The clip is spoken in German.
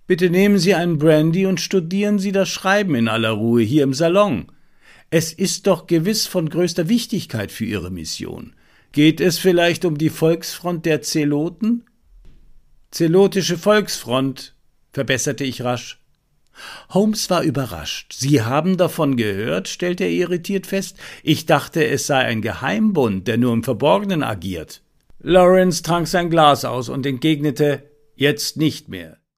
Bitte nehmen Sie einen Brandy und studieren Sie das Schreiben in aller Ruhe hier im Salon. Es ist doch gewiss von größter Wichtigkeit für Ihre Mission. Geht es vielleicht um die Volksfront der Zeloten?« »Zelotische Volksfront«, verbesserte ich rasch. Holmes war überrascht. »Sie haben davon gehört?«, stellte er irritiert fest. »Ich dachte, es sei ein Geheimbund, der nur im Verborgenen agiert.« Lawrence trank sein Glas aus und entgegnete, »Jetzt nicht mehr.